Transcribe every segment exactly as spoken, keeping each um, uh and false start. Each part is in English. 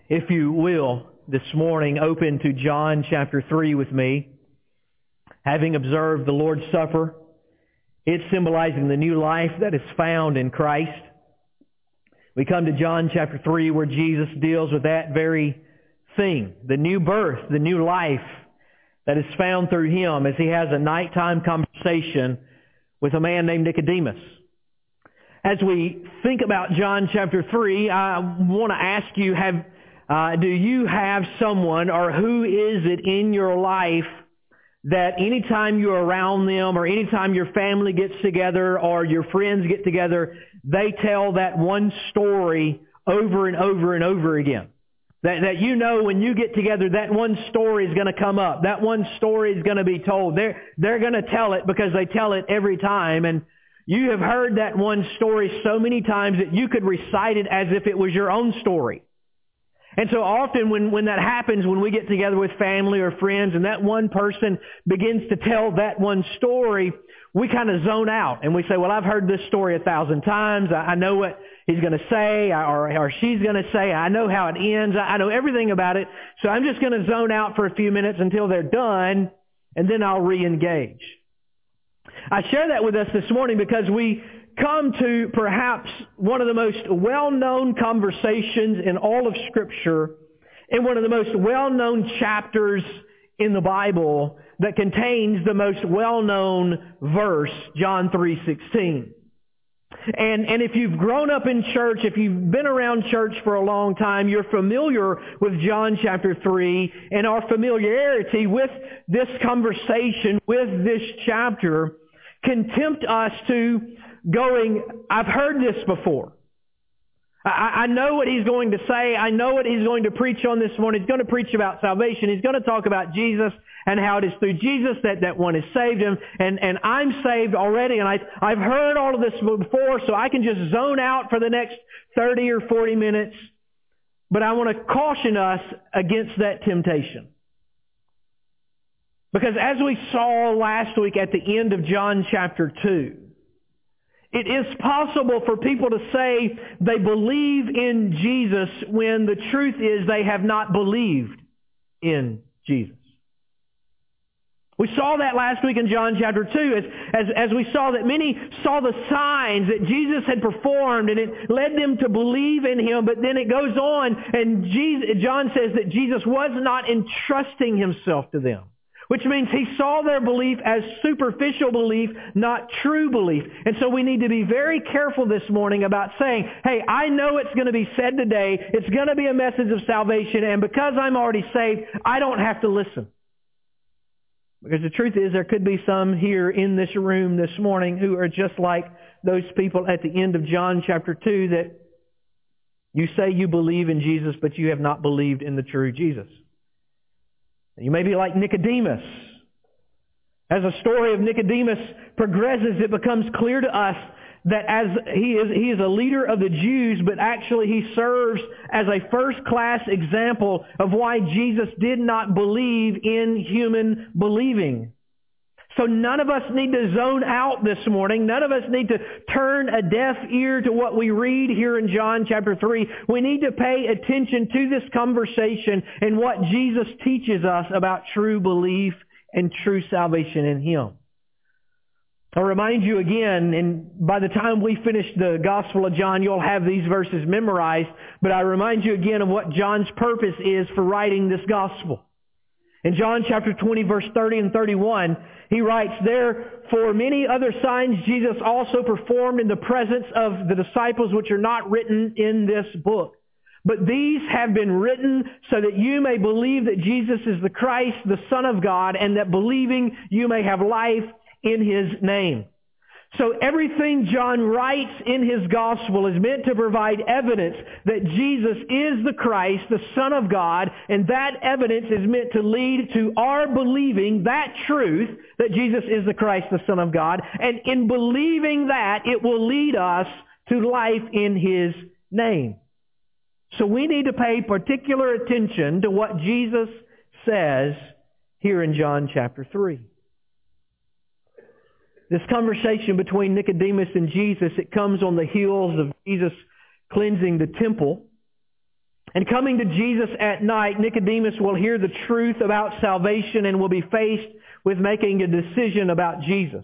if you will, this morning, open to John chapter three with me. Having observed the Lord's Supper, it's symbolizing the new life that is found in Christ. We come to John chapter three where Jesus deals with that very thing, the new birth, the new life that is found through Him as He has a nighttime conversation with a man named Nicodemus. As we think about John chapter three, I want to ask you, have, uh, do you have someone, or who is it in your life that anytime you're around them, or anytime your family gets together, or your friends get together, they tell that one story over and over and over again? That, that you know when you get together, that one story is going to come up. That one story is going to be told. They're, they're going to tell it because they tell it every time. And you have heard that one story so many times that you could recite it as if it was your own story. And so often when, when that happens, when we get together with family or friends and that one person begins to tell that one story, we kind of zone out and we say, well, I've heard this story a thousand times. I, I know what he's going to say or, or she's going to say. I know how it ends. I, I know everything about it. So I'm just going to zone out for a few minutes until they're done, and then I'll re-engage. I share that with us this morning because we come to perhaps one of the most well-known conversations in all of Scripture, in one of the most well-known chapters in the Bible that contains the most well-known verse, John three sixteen. And, and if you've grown up in church, if you've been around church for a long time, you're familiar with John chapter three, and our familiarity with this conversation, with this chapter, can tempt us to going, I've heard this before. I, I know what he's going to say. I know what he's going to preach on this morning. He's going to preach about salvation. He's going to talk about Jesus and how it is through Jesus that, that one is saved. And, and, and I'm saved already, and I, I've heard all of this before, so I can just zone out for the next thirty or forty minutes. But I want to caution us against that temptation. Because as we saw last week at the end of John chapter two, it is possible for people to say they believe in Jesus when the truth is they have not believed in Jesus. We saw that last week in John chapter two as, as, as we saw that many saw the signs that Jesus had performed and it led them to believe in Him. But then it goes on and Jesus, John says that Jesus was not entrusting Himself to them. Which means he saw their belief as superficial belief, not true belief. And so we need to be very careful this morning about saying, hey, I know it's going to be said today. It's going to be a message of salvation. And because I'm already saved, I don't have to listen. Because the truth is there could be some here in this room this morning who are just like those people at the end of John chapter two, that you say you believe in Jesus, but you have not believed in the true Jesus. You may be like Nicodemus. As the story of Nicodemus progresses, it becomes clear to us that as he is, he is a leader of the Jews, but actually he serves as a first-class example of why Jesus did not believe in human believing. So none of us need to zone out this morning. None of us need to turn a deaf ear to what we read here in John chapter three. We need to pay attention to this conversation and what Jesus teaches us about true belief and true salvation in Him. I'll remind you again, and by the time we finish the Gospel of John, you'll have these verses memorized, but I remind you again of what John's purpose is for writing this Gospel. In John chapter twenty, verse thirty and thirty-one, he writes, "Therefore many other signs Jesus also performed in the presence of the disciples, which are not written in this book. But these have been written so that you may believe that Jesus is the Christ, the Son of God, and that believing you may have life in His name." So everything John writes in his gospel is meant to provide evidence that Jesus is the Christ, the Son of God, and that evidence is meant to lead to our believing that truth, that Jesus is the Christ, the Son of God, and in believing that, it will lead us to life in His name. So we need to pay particular attention to what Jesus says here in John chapter three. This conversation between Nicodemus and Jesus, it comes on the heels of Jesus cleansing the temple. And coming to Jesus at night, Nicodemus will hear the truth about salvation and will be faced with making a decision about Jesus.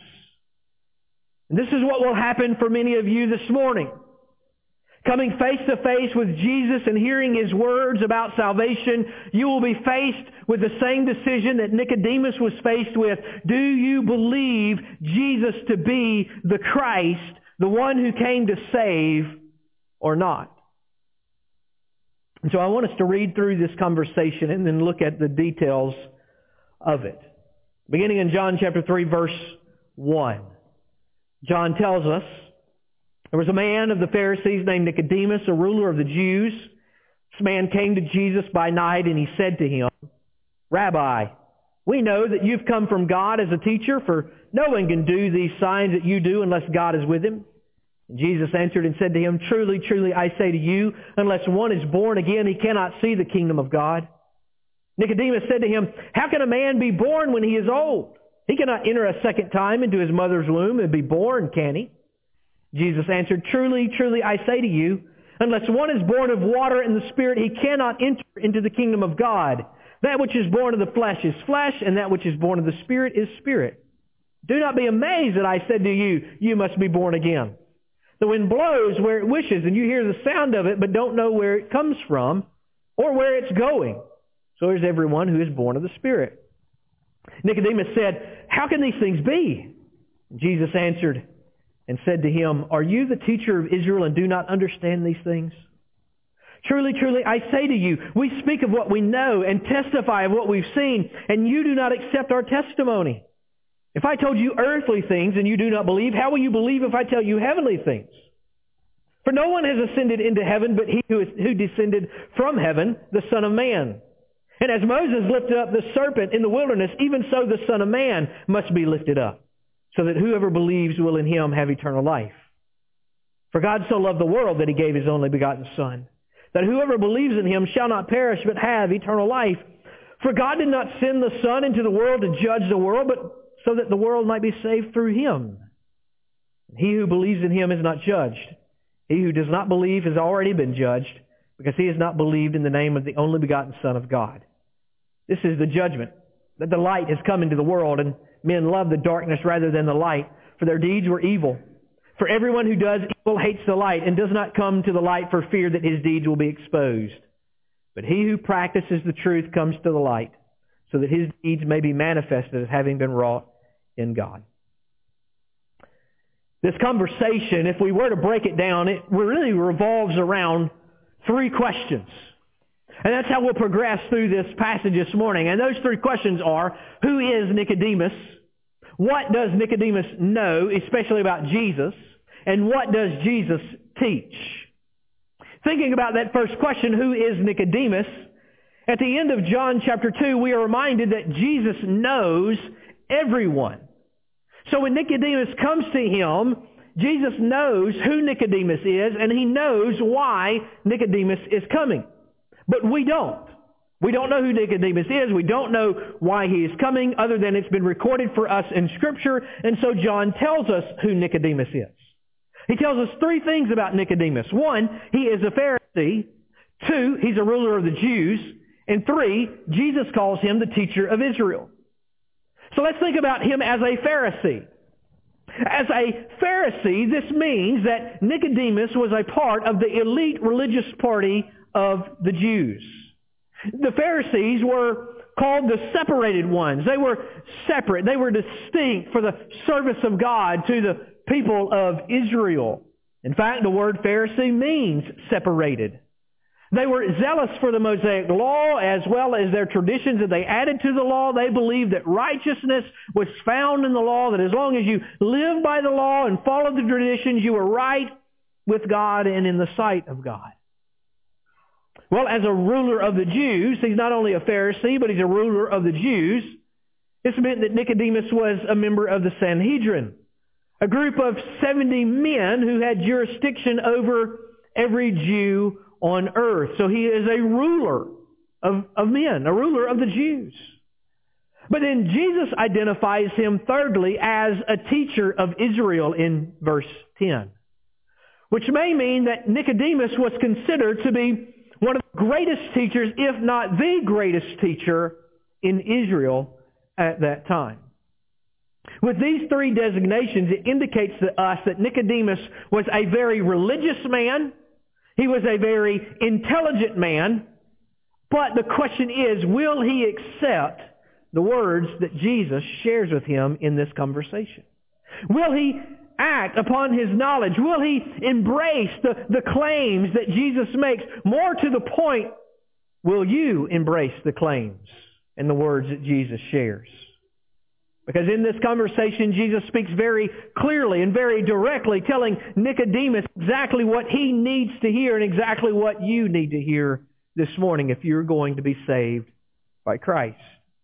And this is what will happen for many of you this morning. Coming face to face with Jesus and hearing His words about salvation, you will be faced with the same decision that Nicodemus was faced with. Do you believe Jesus to be the Christ, the one who came to save, or not? And so I want us to read through this conversation and then look at the details of it. Beginning in John chapter three, verse one. John tells us, there was a man of the Pharisees named Nicodemus, a ruler of the Jews. This man came to Jesus by night and he said to him, Rabbi, we know that you've come from God as a teacher, for no one can do these signs that you do unless God is with him. And Jesus answered and said to him, Truly, truly, I say to you, unless one is born again, he cannot see the kingdom of God. Nicodemus said to him, How can a man be born when he is old? He cannot enter a second time into his mother's womb and be born, can he? Jesus answered, Truly, truly, I say to you, unless one is born of water and the Spirit, he cannot enter into the kingdom of God. That which is born of the flesh is flesh, and that which is born of the Spirit is spirit. Do not be amazed that I said to you, you must be born again. The wind blows where it wishes, and you hear the sound of it, but don't know where it comes from or where it's going. So is everyone who is born of the Spirit. Nicodemus said, How can these things be? Jesus answered and said to him, Are you the teacher of Israel and do not understand these things? Truly, truly, I say to you, we speak of what we know and testify of what we've seen, and you do not accept our testimony. If I told you earthly things and you do not believe, how will you believe if I tell you heavenly things? For no one has ascended into heaven but he who, is, who descended from heaven, the Son of Man. And as Moses lifted up the serpent in the wilderness, even so the Son of Man must be lifted up, so that whoever believes will in him have eternal life. For God so loved the world that he gave his only begotten Son, that whoever believes in him shall not perish but have eternal life. For God did not send the Son into the world to judge the world, but so that the world might be saved through him. He who believes in him is not judged. He who does not believe has already been judged, because he has not believed in the name of the only begotten Son of God. This is the judgment, that the light has come into the world, and men love the darkness rather than the light, for their deeds were evil. For everyone who does evil hates the light, and does not come to the light for fear that his deeds will be exposed. But he who practices the truth comes to the light, so that his deeds may be manifested as having been wrought in God. This conversation, if we were to break it down, it really revolves around three questions. And that's how we'll progress through this passage this morning. And those three questions are, who is Nicodemus? What does Nicodemus know, especially about Jesus? And what does Jesus teach? Thinking about that first question, who is Nicodemus? At the end of John chapter two, we are reminded that Jesus knows everyone. So when Nicodemus comes to him, Jesus knows who Nicodemus is, and he knows why Nicodemus is coming. But we don't. We don't know who Nicodemus is. We don't know why he is coming, other than it's been recorded for us in Scripture. And so John tells us who Nicodemus is. He tells us three things about Nicodemus. One, he is a Pharisee. Two, he's a ruler of the Jews. And three, Jesus calls him the teacher of Israel. So let's think about him as a Pharisee. As a Pharisee, this means that Nicodemus was a part of the elite religious party of the Jews. The Pharisees were called the separated ones. They were separate. They were distinct for the service of God to the people of Israel. In fact, the word Pharisee means separated. They were zealous for the Mosaic law as well as their traditions that they added to the law. They believed that righteousness was found in the law, that as long as you live by the law and follow the traditions, you were right with God and in the sight of God. Well, as a ruler of the Jews, he's not only a Pharisee, but he's a ruler of the Jews. This meant that Nicodemus was a member of the Sanhedrin, a group of seventy men who had jurisdiction over every Jew on earth. So he is a ruler of, of men, a ruler of the Jews. But then Jesus identifies him thirdly as a teacher of Israel in verse ten, which may mean that Nicodemus was considered to be one of the greatest teachers, if not the greatest teacher in Israel at that time. With these three designations, it indicates to us that Nicodemus was a very religious man. He was a very intelligent man. But the question is, will he accept the words that Jesus shares with him in this conversation? Will he act upon his knowledge? Will he embrace the, the claims that Jesus makes? More to the point, will you embrace the claims and the words that Jesus shares? Because in this conversation, Jesus speaks very clearly and very directly, telling Nicodemus exactly what he needs to hear and exactly what you need to hear this morning if you're going to be saved by Christ.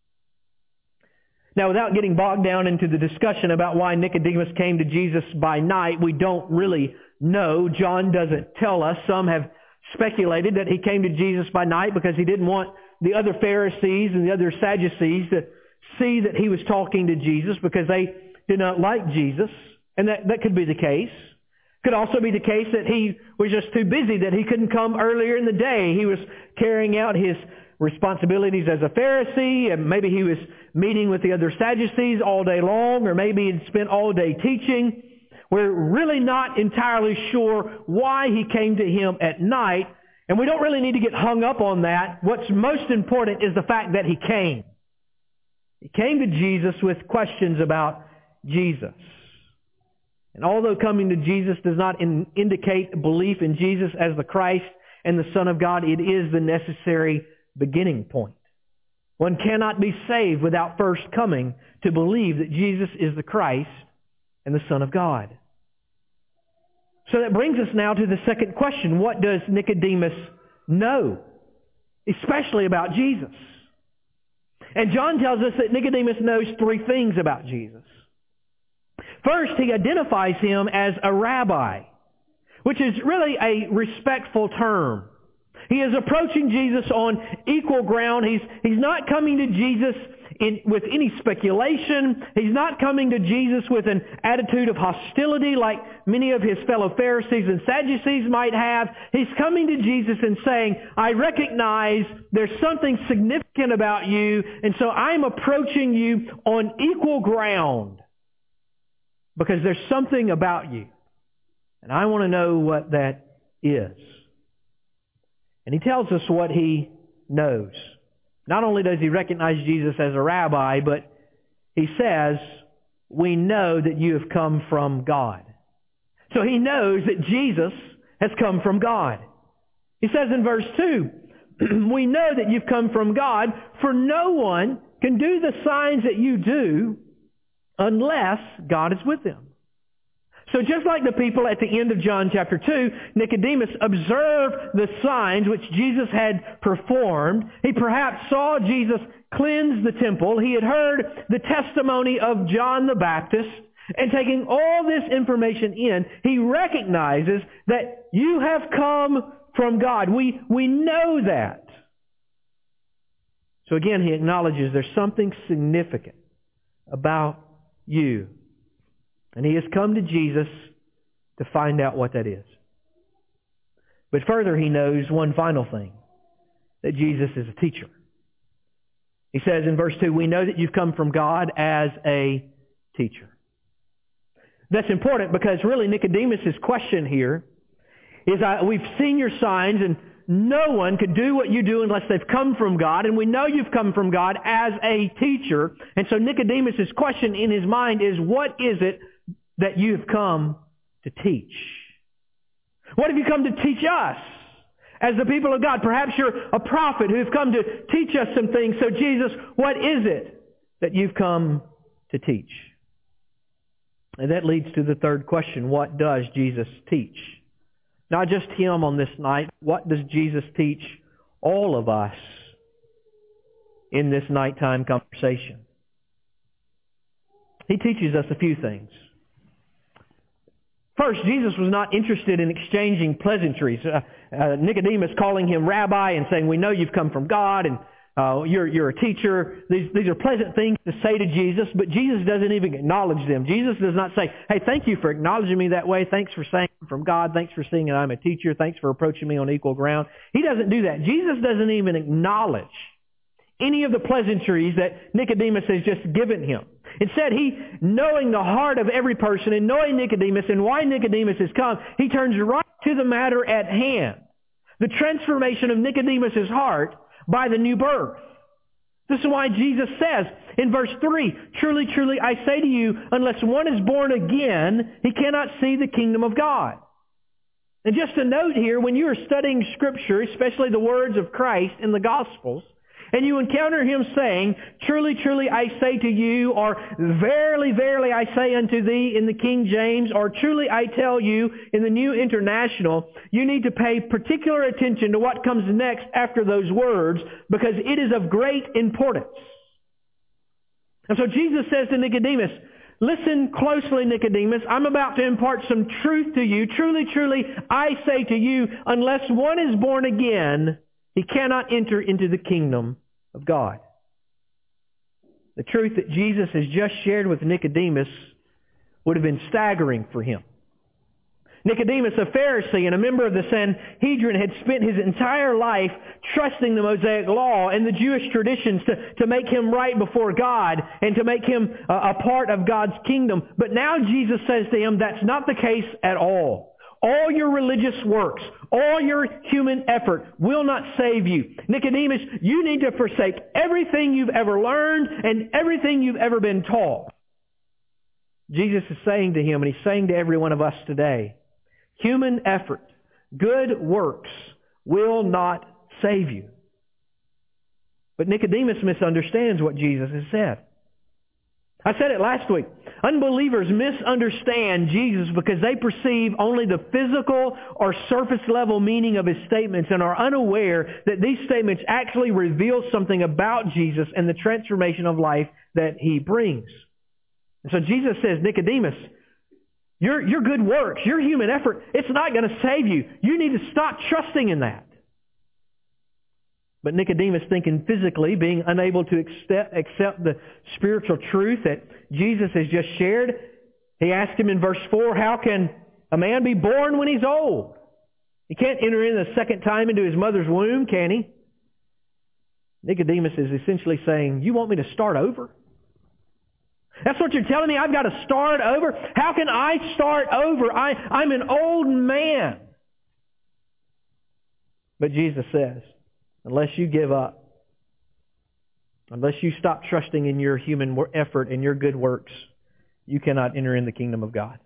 Now, without getting bogged down into the discussion about why Nicodemus came to Jesus by night, we don't really know. John doesn't tell us. Some have speculated that he came to Jesus by night because he didn't want the other Pharisees and the other Sadducees to see that he was talking to Jesus because they did not like Jesus. And that, that could be the case. Could also be the case that he was just too busy, that he couldn't come earlier in the day. He was carrying out his responsibilities as a Pharisee, and maybe he was meeting with the other Sadducees all day long, or maybe he'd spent all day teaching. We're really not entirely sure why he came to him at night, and we don't really need to get hung up on that. What's most important is the fact that he came. He came to Jesus with questions about Jesus. And although coming to Jesus does not in, indicate belief in Jesus as the Christ and the Son of God, it is the necessary beginning point. One cannot be saved without first coming to believe that Jesus is the Christ and the Son of God. So that brings us now to the second question. What does Nicodemus know, especially about Jesus? And John tells us that Nicodemus knows three things about Jesus. First, he identifies him as a rabbi, which is really a respectful term. He is approaching Jesus on equal ground. He's, he's not coming to Jesus in, with any speculation. He's not coming to Jesus with an attitude of hostility like many of his fellow Pharisees and Sadducees might have. He's coming to Jesus and saying, I recognize there's something significant about you, and so I'm approaching you on equal ground because there's something about you, and I want to know what that is. And he tells us what he knows. Not only does he recognize Jesus as a rabbi, but he says, we know that you have come from God. So he knows that Jesus has come from God. He says in verse two, we know that you've come from God, for no one can do the signs that you do unless God is with them. So just like the people at the end of John chapter two, Nicodemus observed the signs which Jesus had performed. He perhaps saw Jesus cleanse the temple. He had heard the testimony of John the Baptist. And taking all this information in, he recognizes that you have come from God. We, we know that. So again, he acknowledges there's something significant about you. And he has come to Jesus to find out what that is. But further, he knows one final thing, that Jesus is a teacher. He says in verse two, we know that you've come from God as a teacher. That's important because really Nicodemus' question here is, uh, we've seen your signs and no one could do what you do unless they've come from God. And we know you've come from God as a teacher. And so Nicodemus' question in his mind is, what is it that you have come to teach? What have you come to teach us as the people of God? Perhaps you're a prophet who's come to teach us some things. So Jesus, what is it that you've come to teach? And that leads to the third question. What does Jesus teach? Not just him on this night. What does Jesus teach all of us in this nighttime conversation? He teaches us a few things. First, Jesus was not interested in exchanging pleasantries. Uh, uh, Nicodemus calling him rabbi and saying, we know you've come from God, and Uh, you're, you're a teacher. These, these are pleasant things to say to Jesus, but Jesus doesn't even acknowledge them. Jesus does not say, hey, thank you for acknowledging me that way. Thanks for saying I'm from God. Thanks for seeing that I'm a teacher. Thanks for approaching me on equal ground. He doesn't do that. Jesus doesn't even acknowledge any of the pleasantries that Nicodemus has just given him. Instead, he, knowing the heart of every person and knowing Nicodemus and why Nicodemus has come, he turns right to the matter at hand. The transformation of Nicodemus' heart by the new birth. This is why Jesus says in verse three, truly, truly, I say to you, unless one is born again, he cannot see the kingdom of God. And just a note here, when you are studying Scripture, especially the words of Christ in the Gospels, and you encounter him saying, truly, truly, I say to you, or verily, verily, I say unto thee in the King James, or truly, I tell you in the New International, you need to pay particular attention to what comes next after those words, because it is of great importance. And so Jesus says to Nicodemus, listen closely, Nicodemus. I'm about to impart some truth to you. Truly, truly, I say to you, unless one is born again, he cannot enter into the kingdom of God. The truth that Jesus has just shared with Nicodemus would have been staggering for him. Nicodemus, a Pharisee and a member of the Sanhedrin, had spent his entire life trusting the Mosaic Law and the Jewish traditions to, to make him right before God and to make him a, a part of God's kingdom. But now Jesus says to him, that's not the case at all. All your religious works, all your human effort will not save you. Nicodemus, you need to forsake everything you've ever learned and everything you've ever been taught. Jesus is saying to him, and he's saying to every one of us today, human effort, good works will not save you. But Nicodemus misunderstands what Jesus has said. I said it last week. Unbelievers misunderstand Jesus because they perceive only the physical or surface level meaning of his statements and are unaware that these statements actually reveal something about Jesus and the transformation of life that he brings. And so Jesus says, Nicodemus, your, your good works, your human effort, it's not going to save you. You need to stop trusting in that. But Nicodemus, thinking physically, being unable to accept, accept the spiritual truth that Jesus has just shared, he asked him in verse four, how can a man be born when he's old? He can't enter in the second time into his mother's womb, can he? Nicodemus is essentially saying, you want me to start over? That's what you're telling me? I've got to start over? How can I start over? I, I'm an old man. But Jesus says, unless you give up, unless you stop trusting in your human effort and your good works, you cannot enter in the kingdom of God.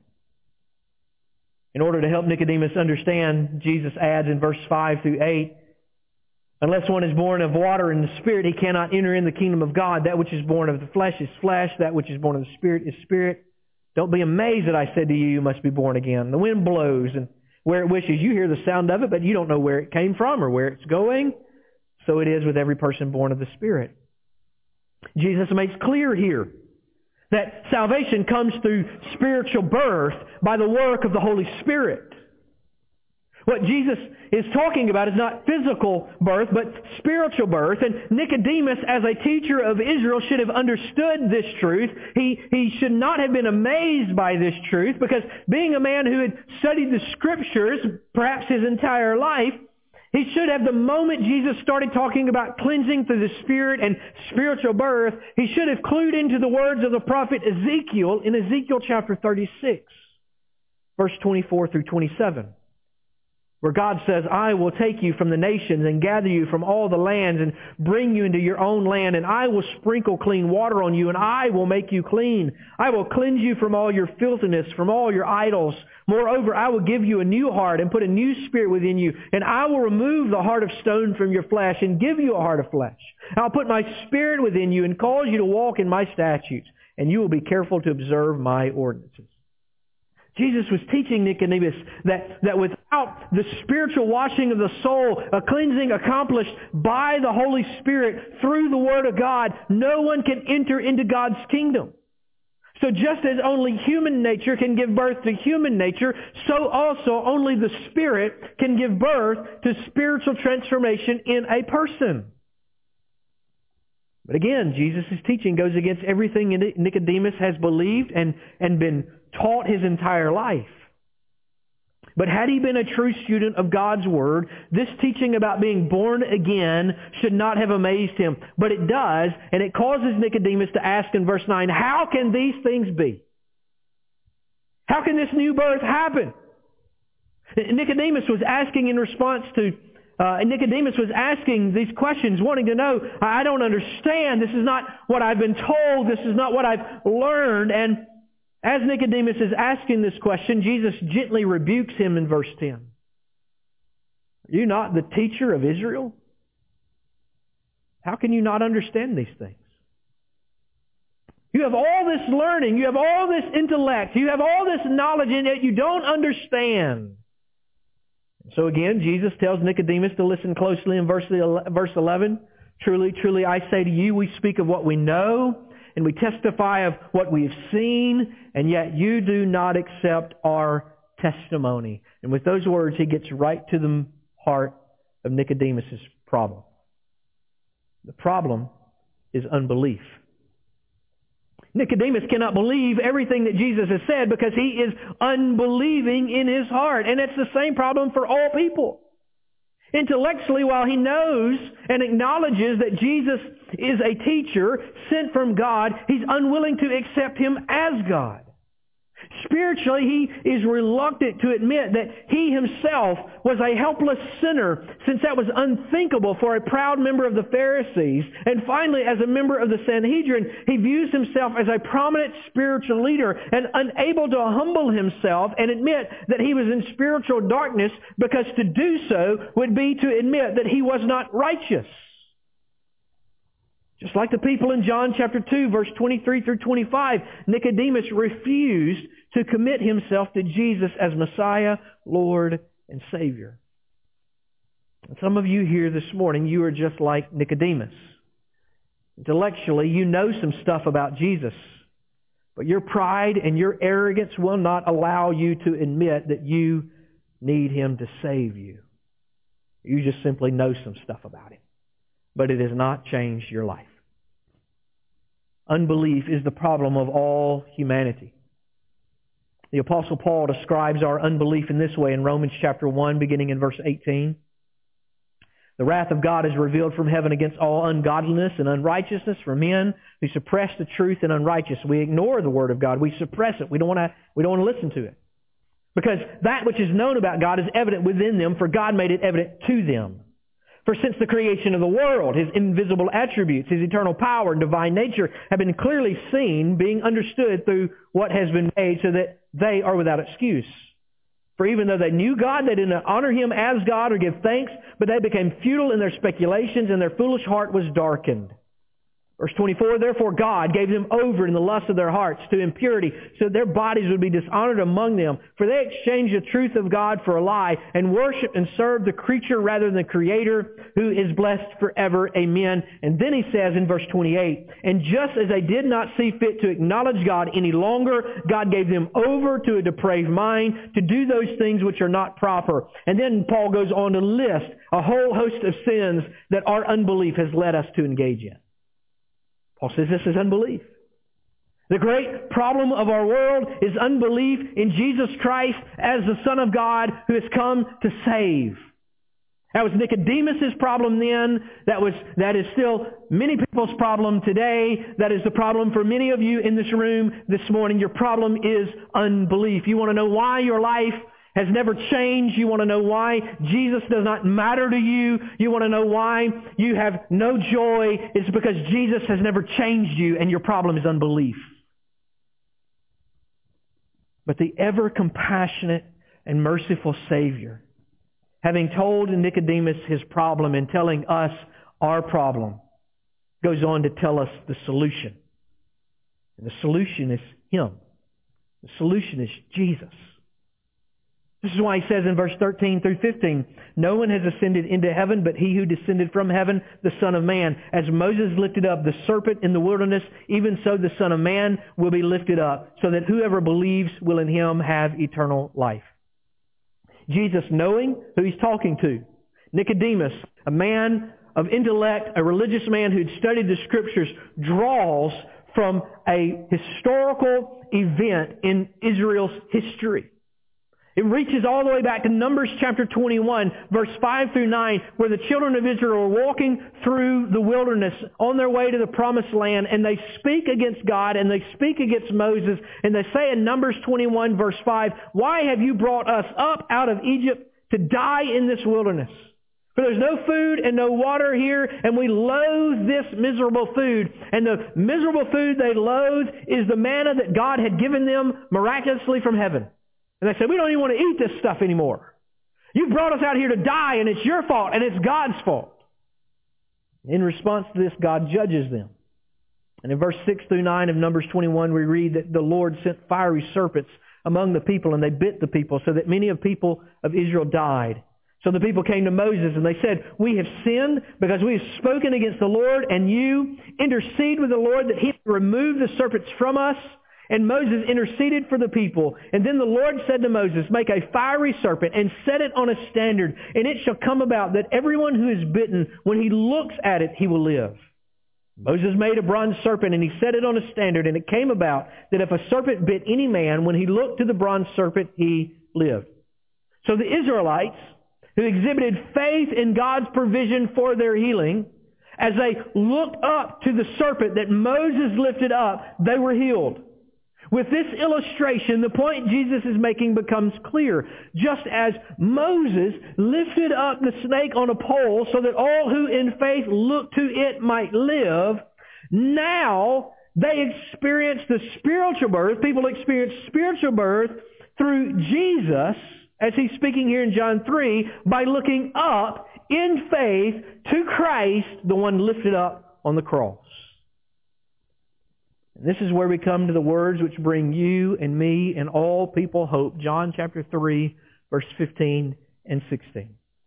In order to help Nicodemus understand, Jesus adds in verse five through eight, unless one is born of water and the Spirit, he cannot enter in the kingdom of God. That which is born of the flesh is flesh. That which is born of the Spirit is spirit. Don't be amazed that I said to you, you must be born again. The wind blows, and where it wishes, you hear the sound of it, but you don't know where it came from or where it's going. So it is with every person born of the Spirit. Jesus makes clear here that salvation comes through spiritual birth by the work of the Holy Spirit. What Jesus is talking about is not physical birth, but spiritual birth. And Nicodemus, as a teacher of Israel, should have understood this truth. He, he should not have been amazed by this truth, because being a man who had studied the Scriptures, perhaps his entire life, he should have, the moment Jesus started talking about cleansing through the Spirit and spiritual birth, he should have clued into the words of the prophet Ezekiel in Ezekiel chapter thirty-six, verse twenty-four through twenty-seven. Where God says, I will take you from the nations and gather you from all the lands and bring you into your own land, and I will sprinkle clean water on you, and I will make you clean. I will cleanse you from all your filthiness, from all your idols. Moreover, I will give you a new heart and put a new spirit within you, and I will remove the heart of stone from your flesh and give you a heart of flesh. I'll put my spirit within you and cause you to walk in my statutes, and you will be careful to observe my ordinances. Jesus was teaching Nicodemus that, that without the spiritual washing of the soul, a cleansing accomplished by the Holy Spirit through the Word of God, no one can enter into God's kingdom. So just as only human nature can give birth to human nature, so also only the Spirit can give birth to spiritual transformation in a person. But again, Jesus' teaching goes against everything Nicodemus has believed and, and been taught his entire life. But had he been a true student of God's Word, this teaching about being born again should not have amazed him. But it does, and it causes Nicodemus to ask in verse nine, how can these things be? How can this new birth happen? Nicodemus was asking in response to, uh, Nicodemus was asking these questions, wanting to know, I don't understand. This is not what I've been told. This is not what I've learned. And as Nicodemus is asking this question, Jesus gently rebukes him in verse ten. Are you not the teacher of Israel? How can you not understand these things? You have all this learning, you have all this intellect, you have all this knowledge, and yet you don't understand. So again, Jesus tells Nicodemus to listen closely in verse eleven. Truly, truly, I say to you, we speak of what we know, and we testify of what we have seen, and yet you do not accept our testimony. And with those words, he gets right to the heart of Nicodemus' problem. The problem is unbelief. Nicodemus cannot believe everything that Jesus has said because he is unbelieving in his heart. And it's the same problem for all people. Intellectually, while he knows and acknowledges that Jesus is a teacher sent from God, he's unwilling to accept him as God. Spiritually, he is reluctant to admit that he himself was a helpless sinner, since that was unthinkable for a proud member of the Pharisees. And finally, as a member of the Sanhedrin, he views himself as a prominent spiritual leader and unable to humble himself and admit that he was in spiritual darkness, because to do so would be to admit that he was not righteous. Just like the people in John chapter two, verse twenty-three through twenty-five, Nicodemus refused to commit himself to Jesus as Messiah, Lord, and Savior. And some of you here this morning, you are just like Nicodemus. Intellectually, you know some stuff about Jesus, but your pride and your arrogance will not allow you to admit that you need Him to save you. You just simply know some stuff about Him, but it has not changed your life. Unbelief is the problem of all humanity. The Apostle Paul describes our unbelief in this way in Romans chapter one, beginning in verse eighteen. The wrath of God is revealed from heaven against all ungodliness and unrighteousness for men who suppress the truth and unrighteous. We ignore the Word of God. We suppress it. We don't want to, we don't want to listen to it. Because that which is known about God is evident within them, for God made it evident to them. For since the creation of the world, His invisible attributes, His eternal power and divine nature have been clearly seen, being understood through what has been made, so that they are without excuse. For even though they knew God, they did not honor Him as God or give thanks, but they became futile in their speculations, and their foolish heart was darkened. Verse twenty-four, therefore God gave them over in the lust of their hearts to impurity, so that their bodies would be dishonored among them. For they exchanged the truth of God for a lie, and worshipped and served the creature rather than the Creator, who is blessed forever. Amen. And then he says in verse twenty-eight, and just as they did not see fit to acknowledge God any longer, God gave them over to a depraved mind to do those things which are not proper. And then Paul goes on to list a whole host of sins that our unbelief has led us to engage in. Paul says this is unbelief. The great problem of our world is unbelief in Jesus Christ as the Son of God who has come to save. That was Nicodemus' problem then. That was that is still many people's problem today. That is the problem for many of you in this room this morning. Your problem is unbelief. You want to know why your life has never changed. You want to know why Jesus does not matter to you. You want to know why you have no joy. It's because Jesus has never changed you, and your problem is unbelief. But the ever compassionate and merciful Savior, having told Nicodemus his problem and telling us our problem, goes on to tell us the solution. And the solution is Him. The solution is Jesus. This is why he says in verse thirteen through fifteen, no one has ascended into heaven but He who descended from heaven, the Son of Man. As Moses lifted up the serpent in the wilderness, even so the Son of Man will be lifted up, so that whoever believes will in Him have eternal life. Jesus, knowing who He's talking to, Nicodemus, a man of intellect, a religious man who'd studied the Scriptures, draws from a historical event in Israel's history. It reaches all the way back to Numbers chapter twenty-one, verse five through nine, where the children of Israel are walking through the wilderness on their way to the promised land, and they speak against God, and they speak against Moses, and they say in Numbers twenty-one, verse five, "Why have you brought us up out of Egypt to die in this wilderness? For there's no food and no water here, and we loathe this miserable food." And the miserable food they loathe is the manna that God had given them miraculously from heaven. And they said, "We don't even want to eat this stuff anymore. You brought us out here to die, and it's your fault, and it's God's fault." In response to this, God judges them. And in verse six through nine of Numbers twenty-one, we read that the Lord sent fiery serpents among the people, and they bit the people, so that many of the people of Israel died. So the people came to Moses, and they said, "We have sinned because we have spoken against the Lord, and you intercede with the Lord that he may remove the serpents from us." And Moses interceded for the people. And then the Lord said to Moses, "Make a fiery serpent and set it on a standard, and it shall come about that everyone who is bitten, when he looks at it, he will live." Moses made a bronze serpent, and he set it on a standard, and it came about that if a serpent bit any man, when he looked to the bronze serpent, he lived. So the Israelites, who exhibited faith in God's provision for their healing, as they looked up to the serpent that Moses lifted up, they were healed. With this illustration, the point Jesus is making becomes clear. Just as Moses lifted up the snake on a pole so that all who in faith looked to it might live, now they experience the spiritual birth. People experience spiritual birth through Jesus, as he's speaking here in John three, by looking up in faith to Christ, the one lifted up on the cross. This is where we come to the words which bring you and me and all people hope. John chapter three, verse fifteen and sixteen.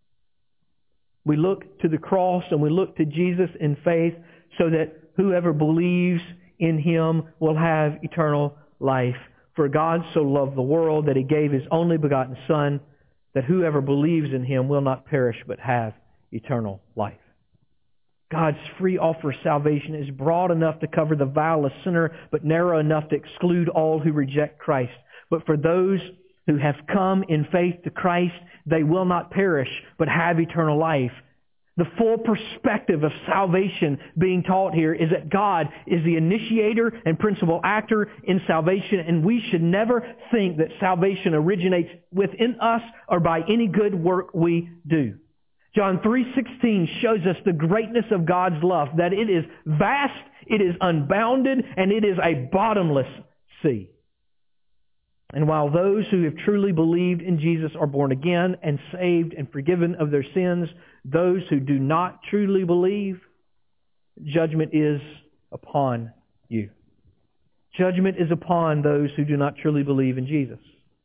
We look to the cross and we look to Jesus in faith so that whoever believes in him will have eternal life. For God so loved the world that he gave his only begotten Son, that whoever believes in him will not perish but have eternal life. God's free offer of salvation is broad enough to cover the vilest sinner, but narrow enough to exclude all who reject Christ. But for those who have come in faith to Christ, they will not perish, but have eternal life. The full perspective of salvation being taught here is that God is the initiator and principal actor in salvation, and we should never think that salvation originates within us or by any good work we do. John three sixteen shows us the greatness of God's love, that it is vast, it is unbounded, and it is a bottomless sea. And while those who have truly believed in Jesus are born again and saved and forgiven of their sins, those who do not truly believe, judgment is upon you. Judgment is upon those who do not truly believe in Jesus.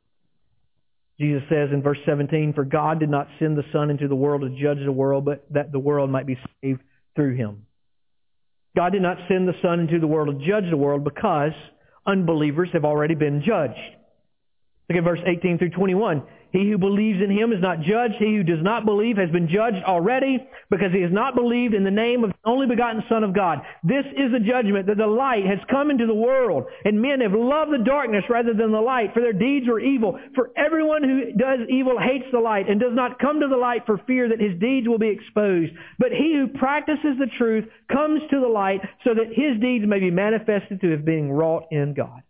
Jesus says in verse seventeen, "For God did not send the Son into the world to judge the world, but that the world might be saved through him." God did not send the Son into the world to judge the world because unbelievers have already been judged. Look at verse eighteen through twenty-one. "He who believes in him is not judged. He who does not believe has been judged already, because he has not believed in the name of the only begotten Son of God. This is the judgment, that the light has come into the world, and men have loved the darkness rather than the light, for their deeds were evil. For everyone who does evil hates the light, and does not come to the light for fear that his deeds will be exposed. But he who practices the truth comes to the light, so that his deeds may be manifested to have been wrought in God."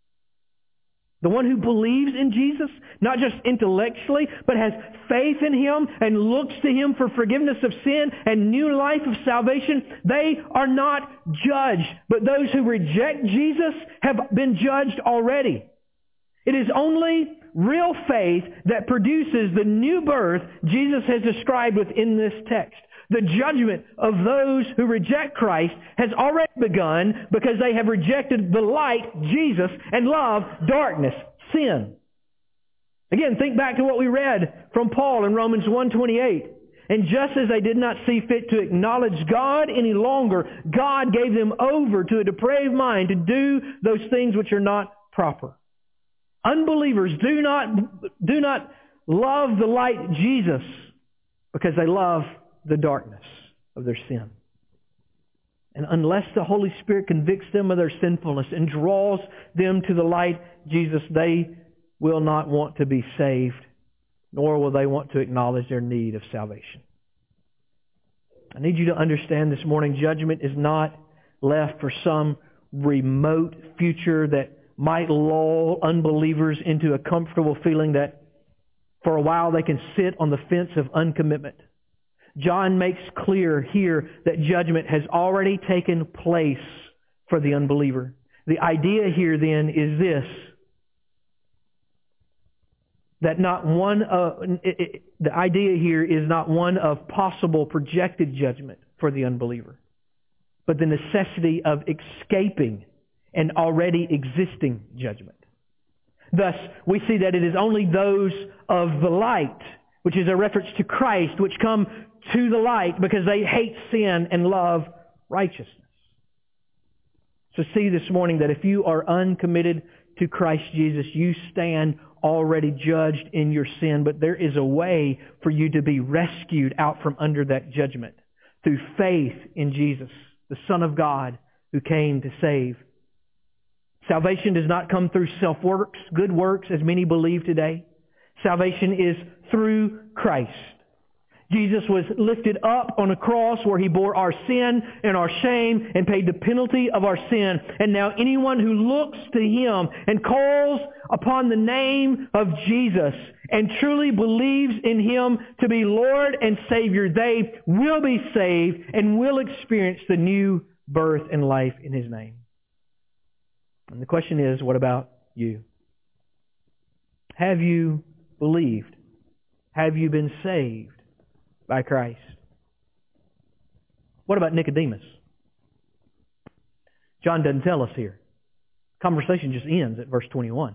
The one who believes in Jesus, not just intellectually, but has faith in him and looks to him for forgiveness of sin and new life of salvation, they are not judged. But those who reject Jesus have been judged already. It is only real faith that produces the new birth Jesus has described within this text. The judgment of those who reject Christ has already begun because they have rejected the light, Jesus, and loved darkness, sin. Again, think back to what we read from Paul in Romans one twenty-eight. "And just as they did not see fit to acknowledge God any longer, God gave them over to a depraved mind to do those things which are not proper." Unbelievers do not, do not love the light, Jesus, because they love the darkness. of their sin. And unless the Holy Spirit convicts them of their sinfulness and draws them to the light, Jesus, they will not want to be saved, nor will they want to acknowledge their need of salvation. I need you to understand this morning, judgment is not left for some remote future that might lull unbelievers into a comfortable feeling that for a while they can sit on the fence of uncommitment. John makes clear here that judgment has already taken place for the unbeliever. The idea here then is this, that not one of, it, it, the idea here is not one of possible projected judgment for the unbeliever, but the necessity of escaping an already existing judgment. Thus, we see that it is only those of the light, which is a reference to Christ, which come to the light because they hate sin and love righteousness. So see this morning that if you are uncommitted to Christ Jesus, you stand already judged in your sin, but there is a way for you to be rescued out from under that judgment through faith in Jesus, the Son of God who came to save. Salvation does not come through self-works, good works, as many believe today. Salvation is through Christ. Jesus was lifted up on a cross where He bore our sin and our shame and paid the penalty of our sin. And now anyone who looks to Him and calls upon the name of Jesus and truly believes in Him to be Lord and Savior, they will be saved and will experience the new birth and life in His name. And the question is, what about you? Have you believed? Have you been saved by Christ? What about Nicodemus? John doesn't tell us here. Conversation just ends at verse twenty-one.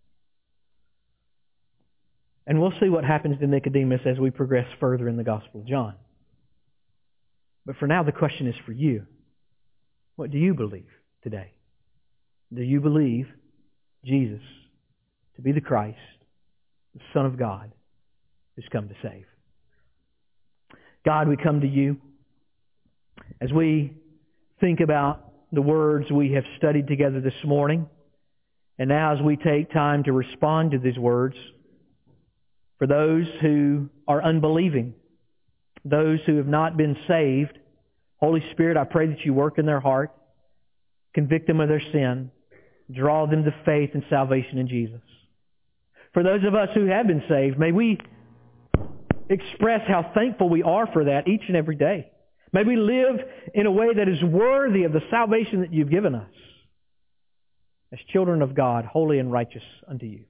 And we'll see what happens to Nicodemus as we progress further in the Gospel of John. But for now, the question is for you. What do you believe today? Do you believe Jesus to be the Christ, the Son of God, who's come to save? God, we come to you as we think about the words we have studied together this morning, and now as we take time to respond to these words, for those who are unbelieving, those who have not been saved, Holy Spirit, I pray that you work in their heart, convict them of their sin, draw them to faith and salvation in Jesus. For those of us who have been saved, may we express how thankful we are for that each and every day. May we live in a way that is worthy of the salvation that you've given us as children of God, holy and righteous unto you.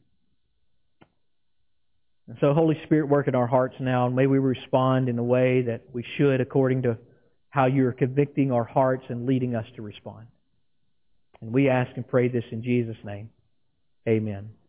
And so, Holy Spirit, work in our hearts now, and may we respond in the way that we should according to how you are convicting our hearts and leading us to respond. And we ask and pray this in Jesus' name. Amen.